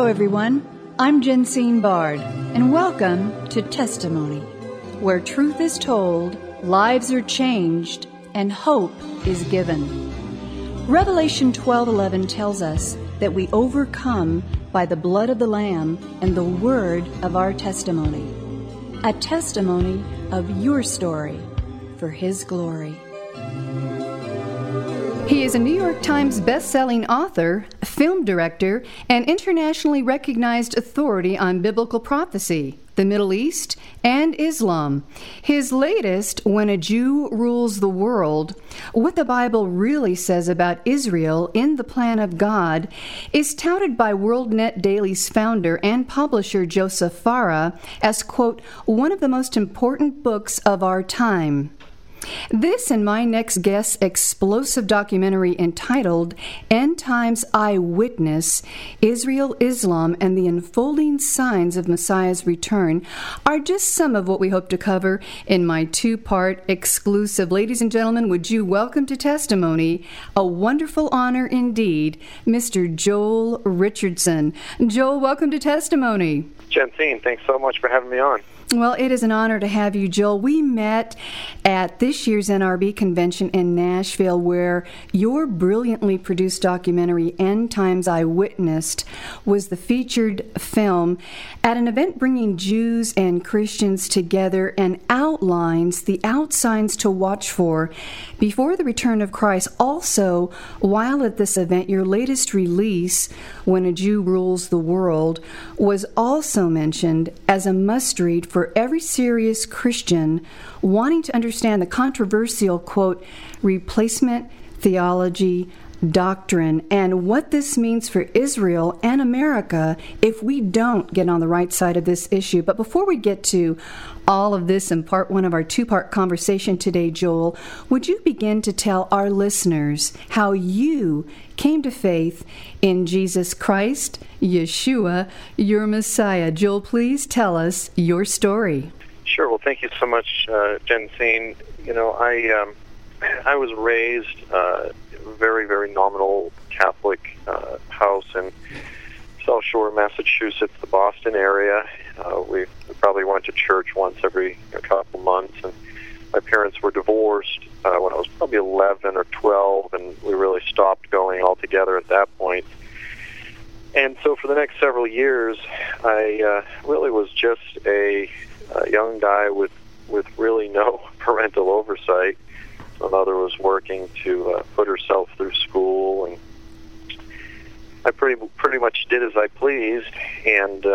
Hello, everyone. I'm Jensine Bard, and welcome to Testimony, where truth is told, lives are changed, and hope is given. Revelation 12:11 tells us that we overcome by the blood of the Lamb and the word of our testimony. A testimony of your story for His glory. He is a New York Times best-selling author, film director, and internationally recognized authority on biblical prophecy, the Middle East, and Islam. His latest, When a Jew Rules the World, What the Bible Really Says About Israel in the Plan of God, is touted by WorldNet Daily's founder and publisher Joseph Farah as, quote, one of the most important books of our time. This and my next guest's explosive documentary entitled End Times Eyewitness, Israel, Islam, and the Unfolding Signs of Messiah's Return are just some of what we hope to cover in my two-part exclusive. Ladies and gentlemen, would you welcome to Testimony, a wonderful honor indeed, Mr. Joel Richardson. Joel, welcome to Testimony. Jensine, thanks so much for having me on. Well, it is an honor to have you, Joel. We met at this year's NRB convention in Nashville, where your brilliantly produced documentary, End Times Eyewitness, was the featured film at an event bringing Jews and Christians together and outlines the outsigns to watch for before the return of Christ. Also, while at this event, your latest release, When a Jew Rules the World, was also mentioned as a must-read for every serious Christian wanting to understand the controversial, quote, replacement theology doctrine and what this means for Israel and America if we don't get on the right side of this issue. But before we get to all of this in part one of our two-part conversation today, Joel, would you begin to tell our listeners how you came to faith in Jesus Christ, Yeshua, your Messiah? Joel, please tell us your story. Sure. Well, thank you so much, Jensine. You know, I was raised very, very nominal Catholic house in South Shore, Massachusetts, the Boston area. We probably went to church once every couple months, and my parents were divorced when I was probably 11 or 12, and we really stopped going altogether at that point. And so for the next several years, I really was just a young guy with really no parental oversight. My mother was working to put herself through school, and I pretty much did as I pleased. And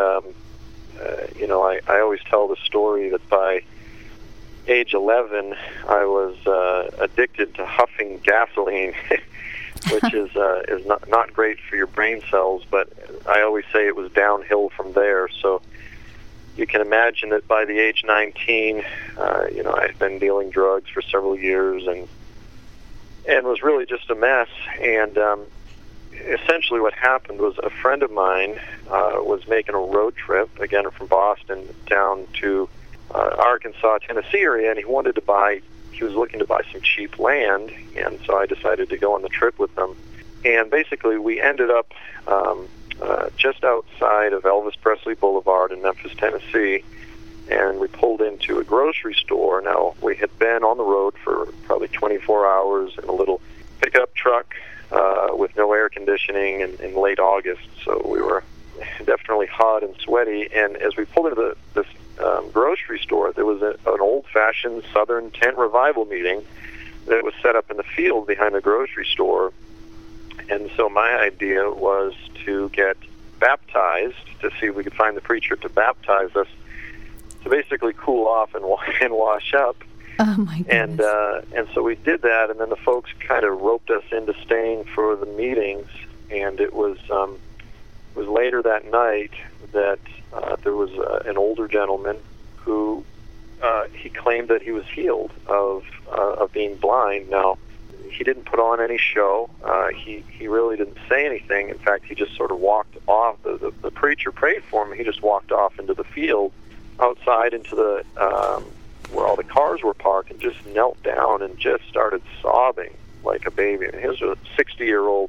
I always tell the story that by age 11, I was addicted to huffing gasoline, which is not great for your brain cells. But I always say it was downhill from there. So you can imagine that by the age 19, I had been dealing drugs for several years and was really just a mess. And essentially what happened was a friend of mine was making a road trip, again from Boston, down to Arkansas, Tennessee area, and he was looking to buy some cheap land, and so I decided to go on the trip with him. And basically we ended up just outside of Elvis Presley Boulevard in Memphis, Tennessee, and we pulled into a grocery store. Now, we had been on the road for probably 24 hours in a little pickup truck with no air conditioning in late August, so we were definitely hot and sweaty. And as we pulled into this grocery store, there was an old-fashioned Southern tent revival meeting that was set up in the field behind the grocery store. And so my idea was to get baptized, to see if we could find the preacher to baptize us, to basically cool off and wash up. Oh my goodness. And so we did that, and then the folks kind of roped us into staying for the meetings. And it was later that night that there was an older gentleman who he claimed that he was healed of being blind. Now, he didn't put on any show. He really didn't say anything. In fact, he just sort of walked off. The preacher prayed for him. He just walked off into the field outside into the where all the cars were parked and just knelt down and just started sobbing like a baby. And he was a 60-year-old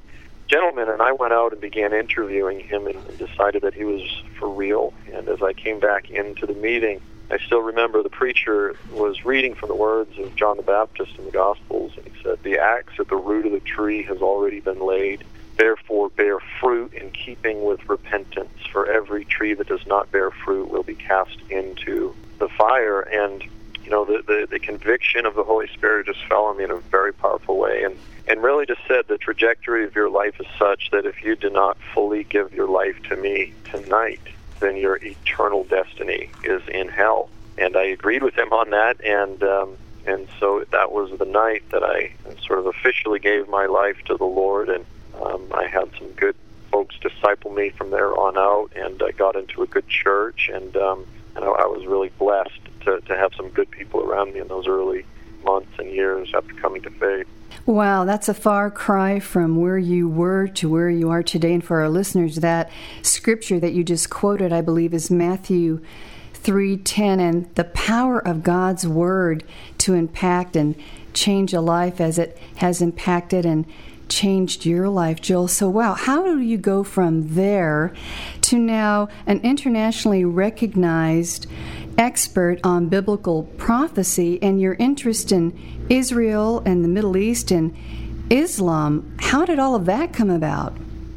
gentleman, and I went out and began interviewing him and decided that he was for real. And as I came back into the meeting, I still remember the preacher was reading from the words of John the Baptist in the Gospels, and he said, "The axe at the root of the tree has already been laid. Therefore bear fruit in keeping with repentance, for every tree that does not bear fruit will be cast into the fire." And the conviction of the Holy Spirit just fell on me in a very powerful way, and really just said the trajectory of your life is such that if you do not fully give your life to me tonight, then your eternal destiny is in hell. And I agreed with him on that, and so that was the night that I sort of officially gave my life to the Lord, and I had some good folks disciple me from there on out, and I got into a good church, and I was really blessed to have some good people around me in those early months and years after coming to faith. Wow, that's a far cry from where you were to where you are today. And for our listeners, that scripture that you just quoted, I believe, is Matthew 3:10, and the power of God's Word to impact and change a life as it has impacted and changed your life, Joel. So, wow, how do you go from there to now an internationally recognized expert on biblical prophecy and your interest in Israel and the Middle East and Islam? How did all of that come about?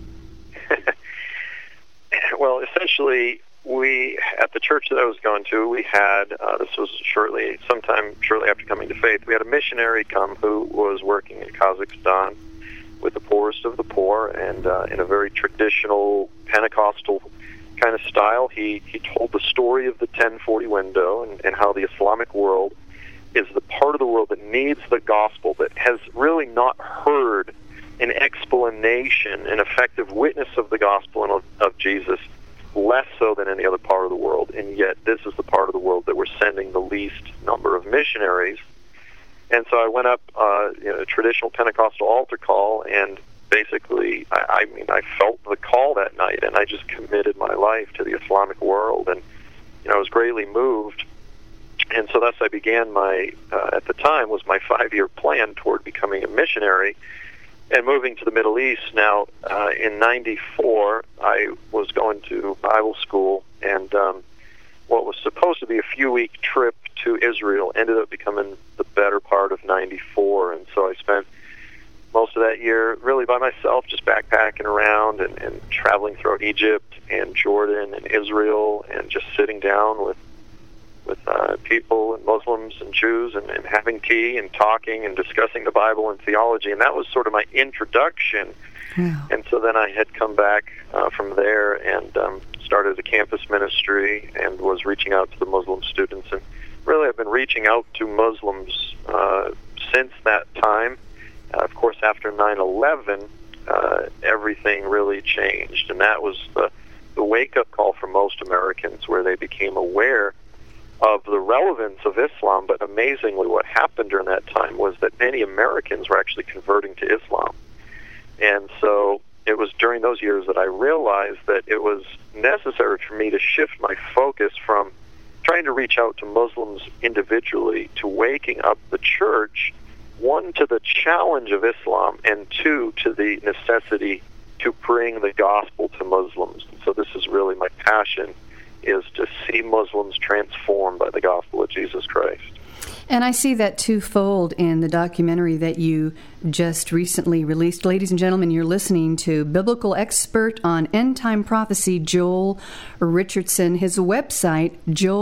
Well, essentially, we, at the church that I was going to, we had, this was sometime shortly after coming to faith, we had a missionary come who was working in Kazakhstan with the poorest of the poor, and in a very traditional Pentecostal kind of style, he told the story of the 1040 window and how the Islamic world is the part of the world that needs the gospel, that has really not heard an explanation, an effective witness of the gospel and of Jesus, less so than any other part of the world. And yet this is the part of the world that we're sending the least number of missionaries. And so I went up a traditional Pentecostal altar call, and basically, I felt the call that night, and I just committed my life to the Islamic world, and I was greatly moved. And so thus I began at the time, was my 5-year plan toward becoming a missionary and moving to the Middle East. Now, in 94, I was going to Bible school, and what was supposed to be a few-week trip to Israel ended up becoming the better part of 94, and so I spent most of that year really by myself, just backpacking around and traveling throughout Egypt and Jordan and Israel, and just sitting down with people and Muslims and Jews and having tea and talking and discussing the Bible and theology. And that was sort of my introduction. Wow. And so then I had come back from there and started a campus ministry and was reaching out to the Muslim students. And really I've been reaching out to Muslims since that time. Of course, after 9/11, everything really changed. And that was the wake-up call for most Americans, where they became aware of the relevance of Islam. But amazingly, what happened during that time was that many Americans were actually converting to Islam. And so it was during those years that I realized that it was necessary for me to shift my focus from trying to reach out to Muslims individually to waking up the church, one, to the challenge of Islam, and two, to the necessity to bring the gospel to Muslims. And so this is really my passion, is to see Muslims transformed by the gospel of Jesus Christ. And I see that twofold in the documentary that you just recently released. Ladies and gentlemen, you're listening to biblical expert on end-time prophecy, Joel Richardson. His website,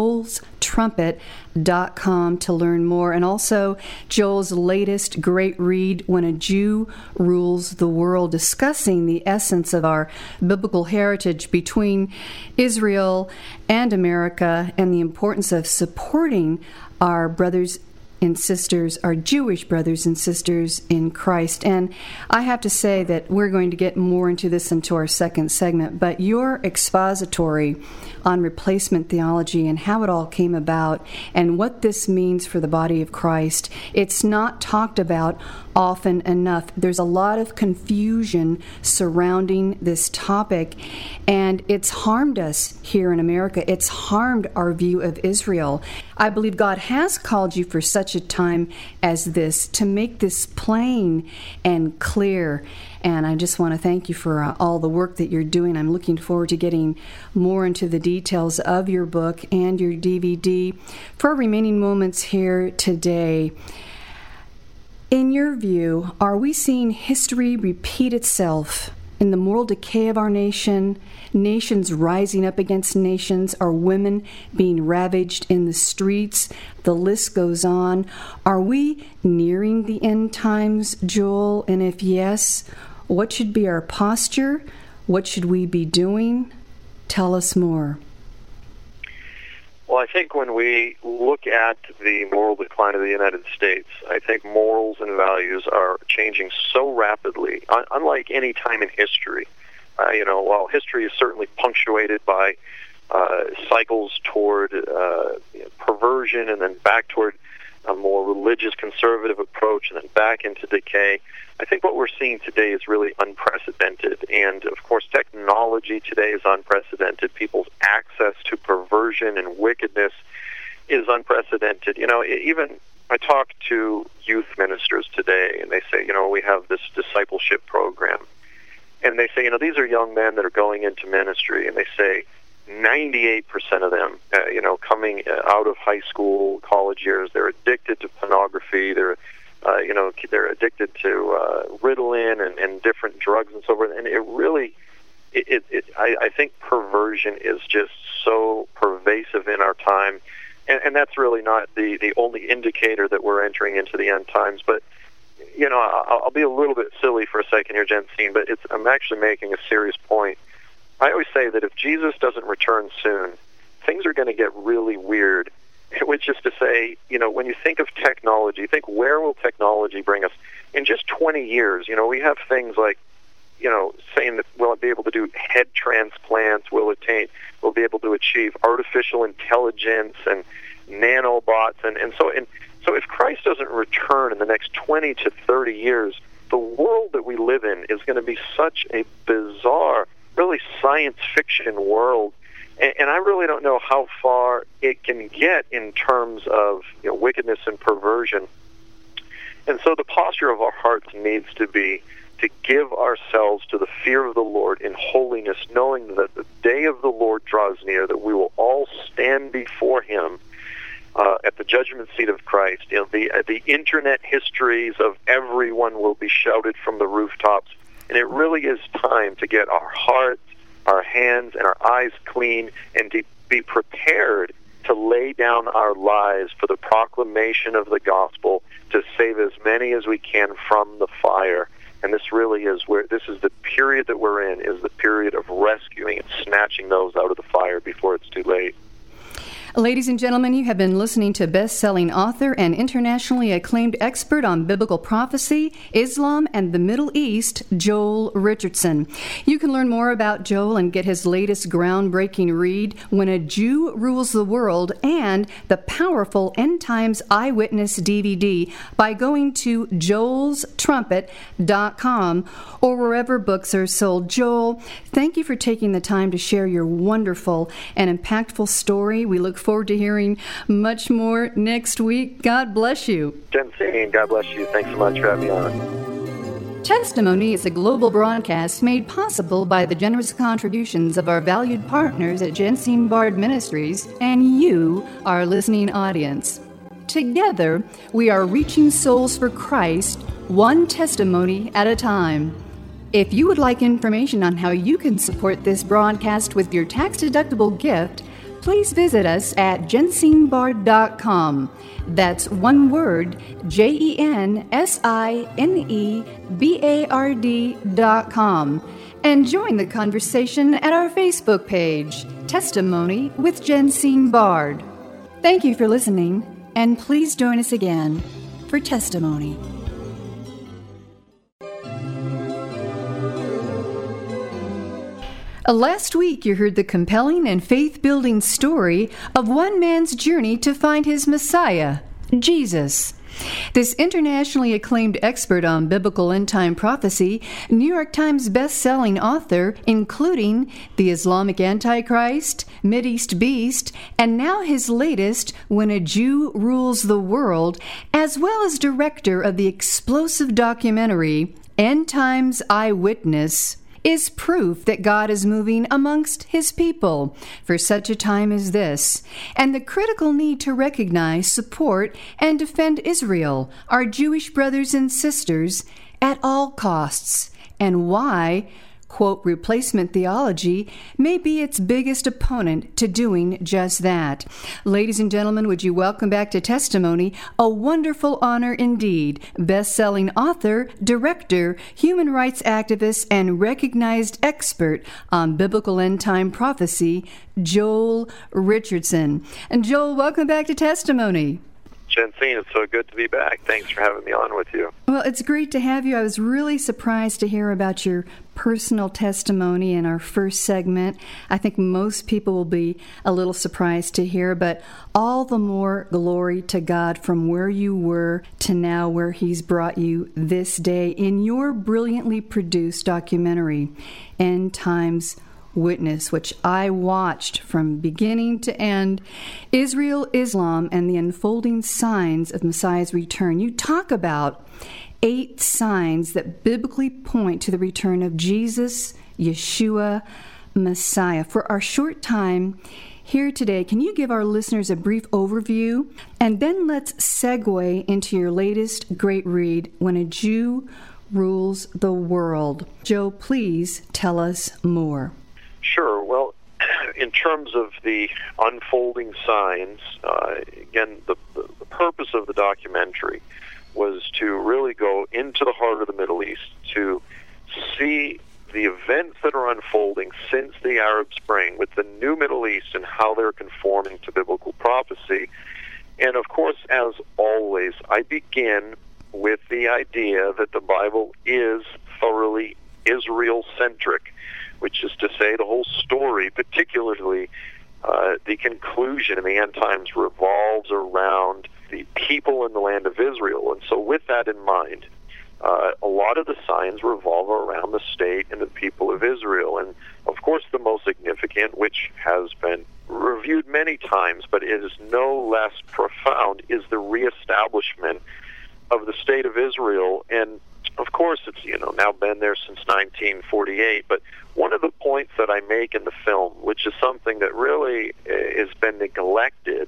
joelstrumpet.com, to learn more. And also Joel's latest great read, When a Jew Rules the World, discussing the essence of our biblical heritage between Israel and America and the importance of supporting our brothers and sisters, our Jewish brothers and sisters in Christ. And I have to say that we're going to get more into this into our second segment, but your expository on replacement theology and how it all came about and what this means for the body of Christ, it's not talked about often enough. There's a lot of confusion surrounding this topic, and it's harmed us here in America. It's harmed our view of Israel. I believe God has called you for such such a time as this to make this plain and clear. And I just want to thank you for all the work that you're doing. I'm looking forward to getting more into the details of your book and your DVD. For our remaining moments here today, in your view, are we seeing history repeat itself in the moral decay of our nation, nations rising up against nations, are women being ravaged in the streets? The list goes on. Are we nearing the end times, Joel? And if yes, what should be our posture? What should we be doing? Tell us more. Well, I think when we look at the moral decline of the United States, I think morals and values are changing so rapidly, unlike any time in history. While history is certainly punctuated by cycles toward perversion and then back toward a more religious conservative approach and then back into decay, I think what we're seeing today is really unprecedented. And, of course, technology today is unprecedented. People's access to perversion and wickedness is unprecedented. Even I talk to youth ministers today, and they say, we have this discipleship program. And they say, these are young men that are going into ministry, and they say 98% of them, coming out of high school, college years, they're addicted to pornography. They're addicted to Ritalin and different drugs and so forth. And it really, I think perversion is just so pervasive in our time. And that's really not the only indicator that we're entering into the end times. But, I'll be a little bit silly for a second here, Jensine, but I'm actually making a serious point. I always say that if Jesus doesn't return soon, things are going to get really weird. Which is to say, when you think of technology, think where will technology bring us? In just 20 years, we have things like, saying that we'll be able to do head transplants, we'll be able to achieve artificial intelligence and nanobots. And so if Christ doesn't return in the next 20 to 30 years, the world that we live in is going to be such a bizarre, really science fiction world. And I really don't know how far it can get in terms of wickedness and perversion. And so the posture of our hearts needs to be to give ourselves to the fear of the Lord in holiness, knowing that the day of the Lord draws near, that we will all stand before Him at the judgment seat of Christ. The internet histories of everyone will be shouted from the rooftops. And it really is time to get our hearts, our hands, and our eyes clean, and to be prepared to lay down our lives for the proclamation of the gospel, to save as many as we can from the fire. And this really is the period that we're in, is the period of rescuing and snatching those out of the fire before it's too late. Ladies and gentlemen, you have been listening to best-selling author and internationally acclaimed expert on biblical prophecy, Islam, and the Middle East, Joel Richardson. You can learn more about Joel and get his latest groundbreaking read, When a Jew Rules the World, and the powerful End Times Eyewitness DVD by going to joelstrumpet.com or wherever books are sold. Joel, thank you for taking the time to share your wonderful and impactful story. We look forward to hearing much more next week. God bless you. Jensine, God bless you. Thanks so much for having me on. Testimony is a global broadcast made possible by the generous contributions of our valued partners at Jensine Bard Ministries and you, our listening audience. Together, we are reaching souls for Christ, one testimony at a time. If you would like information on how you can support this broadcast with your tax-deductible gift, please visit us at jensinebard.com. That's one word, JENSINEBARD.com. And join the conversation at our Facebook page, Testimony with Jensine Bard. Thank you for listening, and please join us again for Testimony. Last week, you heard the compelling and faith-building story of one man's journey to find his Messiah, Jesus. This internationally acclaimed expert on biblical end-time prophecy, New York Times best-selling author, including The Islamic Antichrist, Mideast Beast, and now his latest, When a Jew Rules the World, as well as director of the explosive documentary End Times Eyewitness, is proof that God is moving amongst His people for such a time as this, and the critical need to recognize, support, and defend Israel, our Jewish brothers and sisters, at all costs, and why, quote, replacement theology may be its biggest opponent to doing just that. Ladies and gentlemen, would you welcome back to Testimony, a wonderful honor indeed, best-selling author, director, human rights activist, and recognized expert on biblical end-time prophecy, Joel Richardson. And Joel, welcome back to Testimony. Jensine, it's so good to be back. Thanks for having me on with you. Well, it's great to have you. I was really surprised to hear about your personal testimony in our first segment. I think most people will be a little surprised to hear, but all the more glory to God from where you were to now where He's brought you this day in your brilliantly produced documentary, End Times Witness, which I watched from beginning to end, Israel, Islam, and the unfolding signs of Messiah's return. You talk about 8 signs that biblically point to the return of Jesus, Yeshua, Messiah. For our short time here today, can you give our listeners a brief overview? And then let's segue into your latest great read, When a Jew Rules the World. Joe, please tell us more. Sure. Well, in terms of the unfolding signs, again, the purpose of the documentary was to really go into the heart of the Middle East to see the events that are unfolding since the Arab Spring with the new Middle East and how they're conforming to biblical prophecy. And of course, as always, I begin with the idea that the Bible is thoroughly Israel-centric, which is to say the whole story, particularly the conclusion in the end times, revolves around the people in the land of Israel. And so with that in mind, a lot of the signs revolve around the state and the people of Israel. And of course the most significant, which has been reviewed many times, but it is no less profound, is the reestablishment of the state of Israel. And of course, it's now been there since 1948. But one of the points that I make in the film, which is something that really has been neglected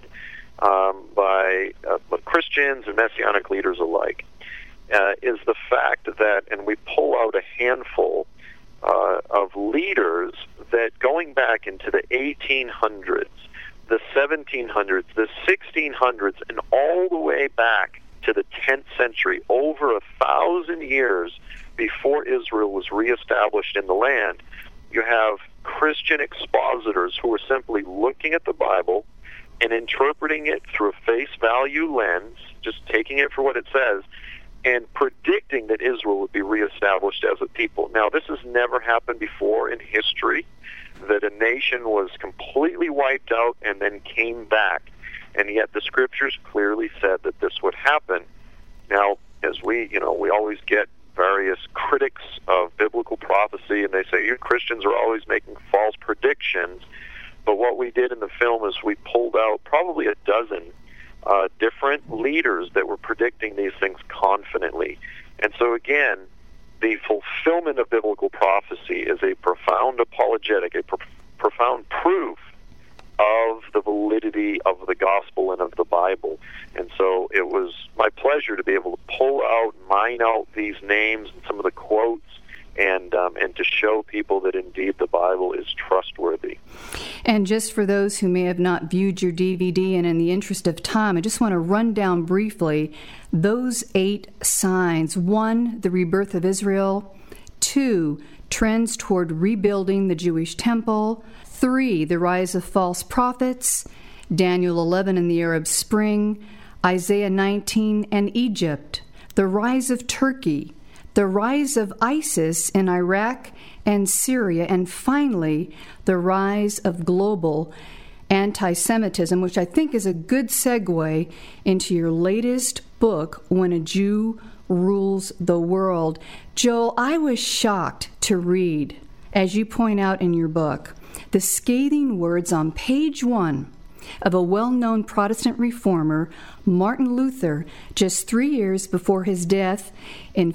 by Christians and Messianic leaders alike, is the fact that, and we pull out a handful of leaders that going back into the 1800s, the 1700s, the 1600s, and all the way back to the 10th century, over 1,000 years before Israel was reestablished in the land, you have Christian expositors who are simply looking at the Bible and interpreting it through a face value lens, just taking it for what it says, and predicting that Israel would be reestablished as a people. Now, this has never happened before in history, that a nation was completely wiped out and then came back. And yet the scriptures clearly said that this would happen. Now, as we always get various critics of biblical prophecy, and they say, you Christians are always making false predictions. But what we did in the film is we pulled out probably a dozen different leaders that were predicting these things confidently. And so again, the fulfillment of biblical prophecy is a profound apologetic, a profound proof of the validity of the gospel and of the Bible. And so it was my pleasure to be able to pull out, mine out these names and some of the quotes, and to show people that indeed the Bible is trustworthy. And just for those who may have not viewed your DVD, and in the interest of time, I just want to run down briefly those 8 signs. 1, the rebirth of Israel. 2, trends toward rebuilding the Jewish temple. 3, the rise of false prophets. Daniel 11 and the Arab Spring. Isaiah 19 and Egypt. The rise of Turkey. The rise of ISIS in Iraq and Syria. And finally, the rise of global anti-Semitism, which I think is a good segue into your latest book, When a Jew Rules the World. Joel, I was shocked to read, as you point out in your book, the scathing words on page 1 of a well-known Protestant reformer, Martin Luther, just 3 years before his death in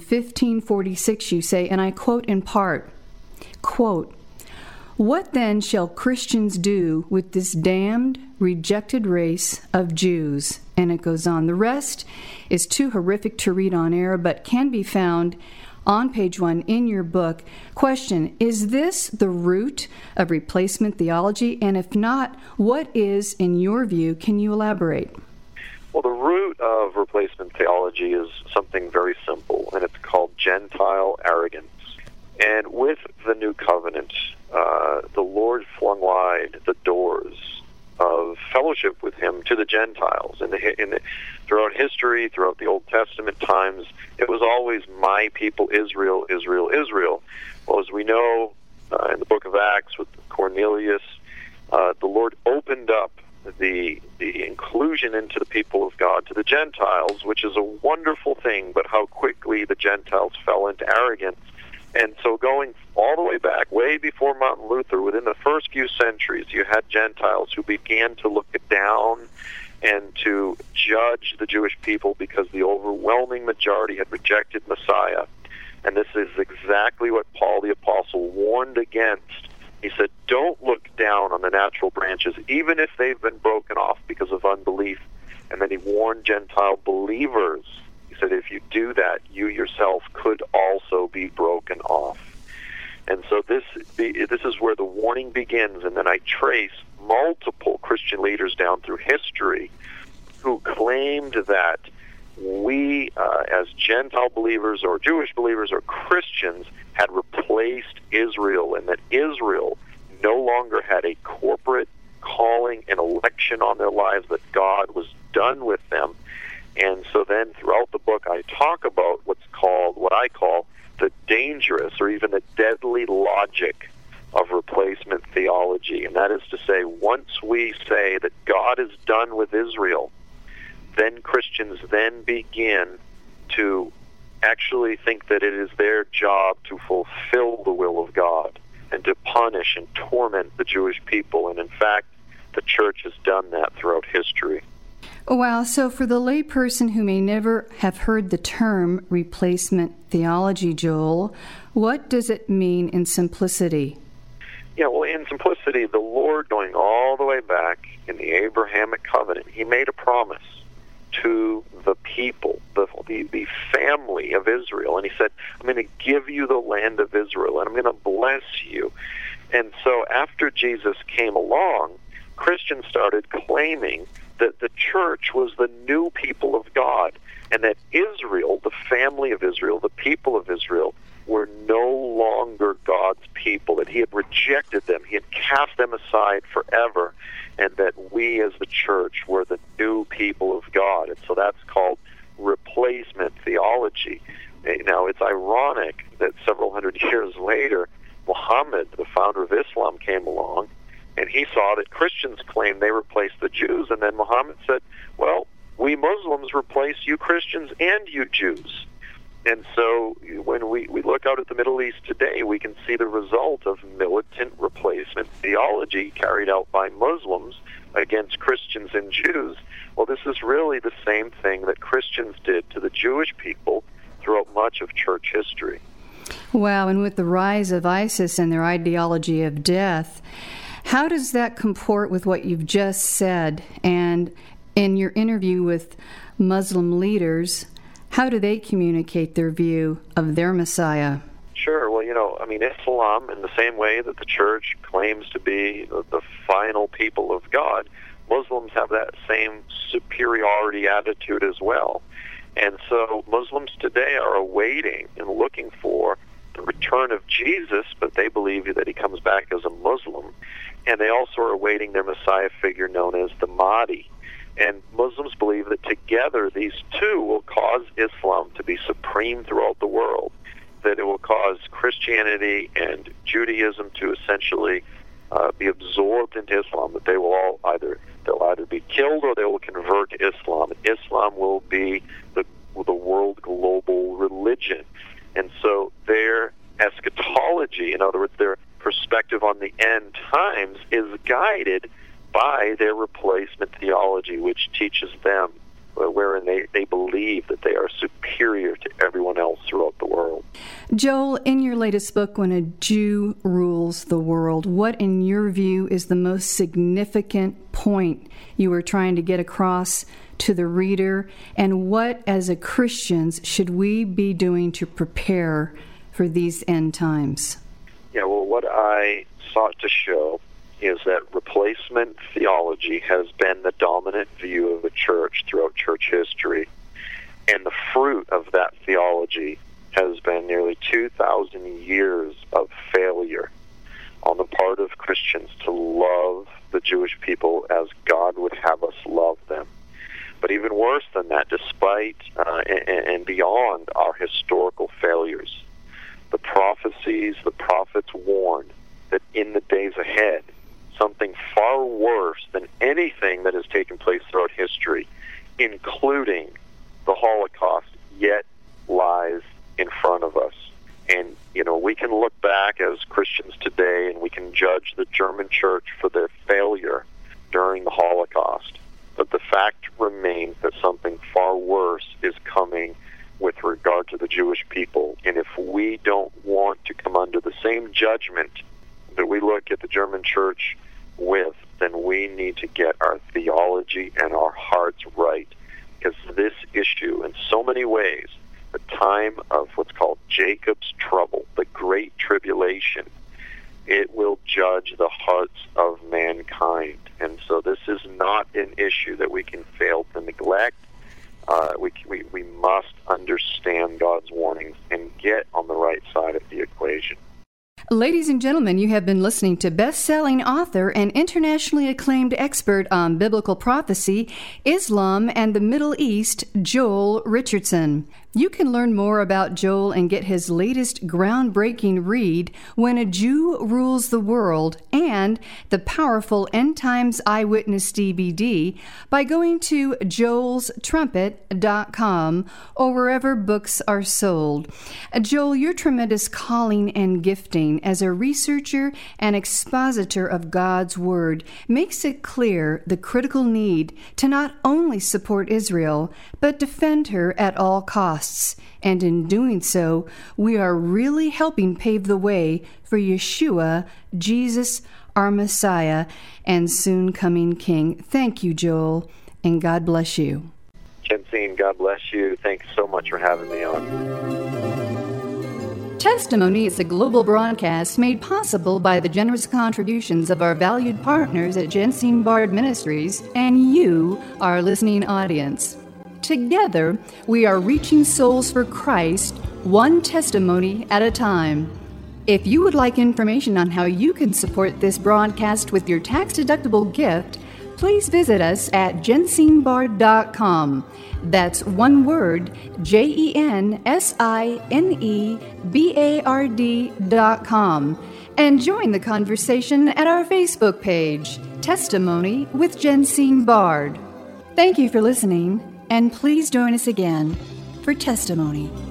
1546, you say, and I quote in part, quote, "What then shall Christians do with this damned, rejected race of Jews?" And it goes on. The rest is too horrific to read on air, but can be found on page 1 in your book. Question, is this the root of replacement theology? And if not, what is, in your view? Can you elaborate? Well, the root of replacement theology is something very simple, and it's called Gentile arrogance. And with the New Covenant, the Lord flung wide the doors of fellowship with Him to the Gentiles. Throughout history, throughout the Old Testament times, it was always my people, Israel, Israel, Israel. Well, as we know in the book of Acts with Cornelius, the Lord opened up the inclusion into the people of God to the Gentiles, which is a wonderful thing, but how quickly the Gentiles fell into arrogance. And so going all the way back, way before Martin Luther, within the first few centuries, you had Gentiles who began to look down and to judge the Jewish people because the overwhelming majority had rejected Messiah. And this is exactly what Paul the Apostle warned against. He said, don't look down on the natural branches, even if they've been broken off because of unbelief. And then he warned Gentile believers. He said, if you do that, you yourself could also be broken off. And so this is where the warning begins. And then I trace multiple Christian leaders down through history who claimed that we, as Gentile believers or Jewish believers or Christians, had replaced Israel, and that Israel no longer had a corporate calling and election on their lives, that God was done with them. And so then throughout the book, I talk about what I call the dangerous or even the deadly logic of replacement theology. And that is to say, once we say that God is done with Israel, then Christians then begin to actually think that it is their job to fulfill the will of God and to punish and torment the Jewish people. And in fact, the church has done that throughout history. Wow, so for the layperson who may never have heard the term replacement theology, Joel, what does it mean in simplicity? Yeah, well, in simplicity, the Lord, going all the way back in the Abrahamic covenant, He made a promise to the people, the family of Israel. And He said, I'm going to give you the land of Israel, and I'm going to bless you. And so after Jesus came along, Christians started claiming that the church was the new people of God, and that Israel, the family of Israel, the people of Israel, were no longer God's people, that He had rejected them, He had cast them aside forever, and that we as the church were the new people of God. And so that's called replacement theology. Now, it's ironic that several hundred years later, Muhammad, the founder of Islam, came along, and he saw that Christians claimed they replaced the Jews, and then Muhammad said, well, we Muslims replace you Christians and you Jews. And so when we look out at the Middle East today, we can see the result of militant replacement theology carried out by Muslims against Christians and Jews. Well, this is really the same thing that Christians did to the Jewish people throughout much of church history. Wow, and with the rise of ISIS and their ideology of death, how does that comport with what you've just said? And in your interview with Muslim leaders, how do they communicate their view of their Messiah? Sure. Well, Islam, in the same way that the church claims to be the final people of God, Muslims have that same superiority attitude as well. And so Muslims today are awaiting and looking for the return of Jesus, but they believe that He comes back as a Muslim. And they also are awaiting their Messiah figure known as the Mahdi. And Muslims believe that together these two will cause Islam to be supreme throughout the world, that it will cause Christianity and Judaism to essentially be absorbed into Islam, that they'll either be killed or they will convert to Islam. Islam will be the world global religion. And so their eschatology, in other words, their perspective on the end times, is guided by their replacement theology, which teaches them wherein they believe that they are superior to everyone else throughout the world. Joel, in your latest book, When a Jew Rules the World, what, in your view, is the most significant point you are trying to get across to the reader, and what, as a Christians, should we be doing to prepare for these end times? Yeah, well, what I sought to show is that replacement theology has been the dominant view of the church throughout church history, and the fruit of that theology has been nearly 2,000 years of failure on the part of Christians to love the Jewish people as God would have us love them. But even worse than that, despite and beyond our historical failures, the prophecies, the prophets warned that in the days ahead, something far worse than anything that has taken place throughout history, including the Holocaust, yet lies in front of us. And, we can look back as Christians today and we can judge the German church for their failure during the Holocaust. But the fact remains that something far worse is coming with regard to the Jewish people. And if we don't want to come under the same judgment that we look at the German church with, then we need to get our theology and our hearts right. Because this issue, in so many ways, the time of what's called Jacob's trouble, the great tribulation, it will judge the hearts of mankind. And so this is not an issue that we can fail to neglect. We must understand God's warnings and get on the right side of the equation. Ladies and gentlemen, you have been listening to best-selling author and internationally acclaimed expert on biblical prophecy, Islam, and the Middle East, Joel Richardson. You can learn more about Joel and get his latest groundbreaking read, When a Jew Rules the World, and the powerful End Times Eyewitness DVD by going to joelstrumpet.com or wherever books are sold. Joel, your tremendous calling and gifting as a researcher and expositor of God's Word makes it clear the critical need to not only support Israel, but defend her at all costs. And in doing so, we are really helping pave the way for Yeshua, Jesus, our Messiah, and soon coming King. Thank you, Joel, and God bless you. Jensine, God bless you. Thanks so much for having me on. Testimony is a global broadcast made possible by the generous contributions of our valued partners at Jensine Bard Ministries and you, our listening audience. Together, we are reaching souls for Christ, one testimony at a time. If you would like information on how you can support this broadcast with your tax-deductible gift, please visit us at jensinebard.com. That's one word, JENSINEBARD.com. And join the conversation at our Facebook page, Testimony with Jensine Bard. Thank you for listening. And please join us again for Testimony.